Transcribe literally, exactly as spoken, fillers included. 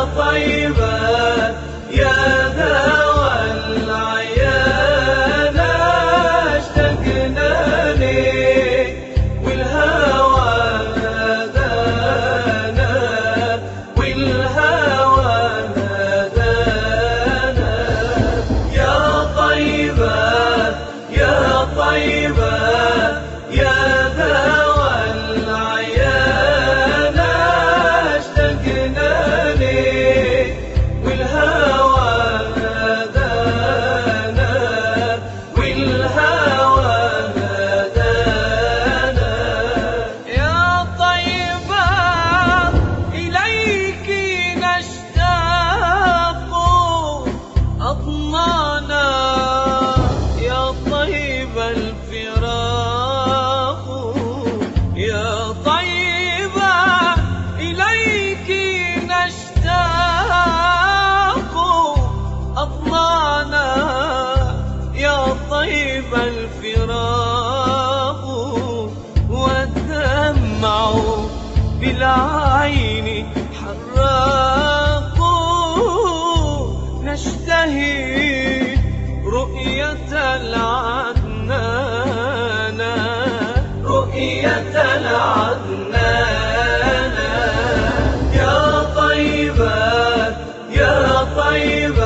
طيبة يا ذوى العيان اشتقنا لك والهوى نادانا والهوى نادانا يا طيبة يا طيبة يا ذوى العيان اشتقنا لك والهوى نادانا والهوى نادانا يا طيبة إليك نشتاق أضنانا يا طيب الفراق يا طيبة إليك نشتاق أضنانا يا طيب الفراق والدمع بالعين حراق نشتهي رؤية العدنان رؤية العدنان يا طيبة يا طيبة